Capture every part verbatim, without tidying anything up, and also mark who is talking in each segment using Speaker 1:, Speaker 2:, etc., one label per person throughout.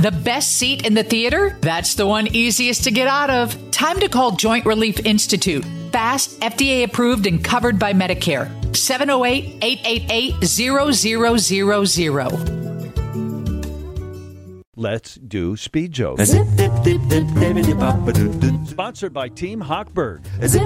Speaker 1: The best seat in the theater? That's the one easiest to get out of. Time to call Joint Relief Institute. Fast, F D A approved and covered by Medicare. seven oh eight, eight eight eight, zero zero zero zero.
Speaker 2: Let's do Speed Jokes. Sponsored by Team Hochberg.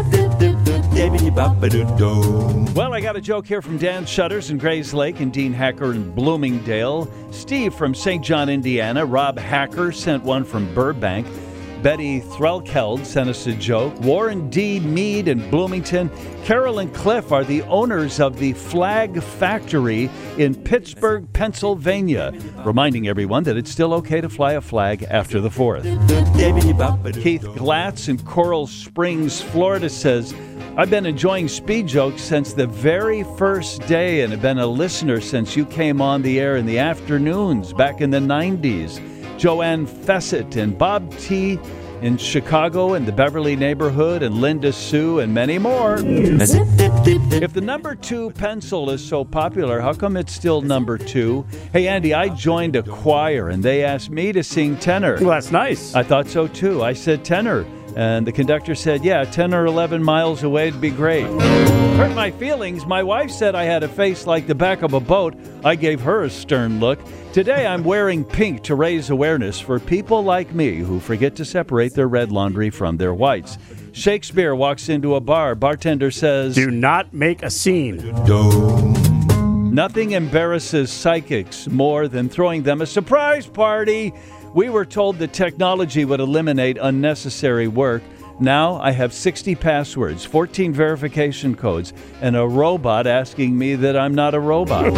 Speaker 2: Well, I got a joke here from Dan Shutters in Grays Lake and Dean Hacker in Bloomingdale. Steve from Saint John, Indiana. Rob Hacker sent one from Burbank. Betty Threlkeld sent us a joke. Warren D. Mead in Bloomington. Carol and Cliff are the owners of the Flag Factory in Pittsburgh, Pennsylvania, reminding everyone that it's still okay to fly a flag after the fourth. Keith Glatz in Coral Springs, Florida says, I've been enjoying Speed Jokes since the very first day and have been a listener since you came on the air in the afternoons back in the nineties. Joanne Fessett and Bob T. in Chicago and the Beverly neighborhood and Linda Sue and many more. If the number two pencil is so popular, how come it's still number two? Hey, Andy, I joined a choir and they asked me to sing tenor.
Speaker 3: Well, that's nice.
Speaker 2: I thought so too. I said tenor. And the conductor said, yeah, ten or eleven miles away would be great. Hurt my feelings. My wife said I had a face like the back of a boat. I gave her a stern look. Today I'm wearing pink to raise awareness for people like me who forget to separate their red laundry from their whites. Shakespeare walks into a bar. Bartender says,
Speaker 3: do not make a scene.
Speaker 2: Nothing embarrasses psychics more than throwing them a surprise party. We were told that technology would eliminate unnecessary work. Now I have sixty passwords, fourteen verification codes, and a robot asking me that I'm not a robot.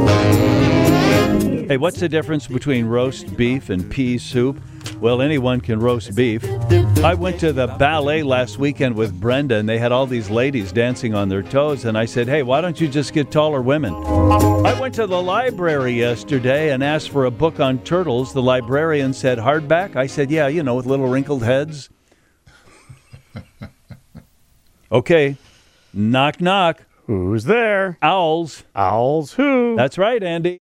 Speaker 2: Hey, what's the difference between roast beef and pea soup? Well, anyone can roast beef. I went to the ballet last weekend with Brenda, and they had all these ladies dancing on their toes, and I said, hey, why don't you just get taller women? I went to the library yesterday and asked for a book on turtles. The librarian said, hardback? I said, yeah, you know, with little wrinkled heads. Okay, knock, knock.
Speaker 3: Who's there?
Speaker 2: Owls.
Speaker 3: Owls who?
Speaker 2: That's right, Andy.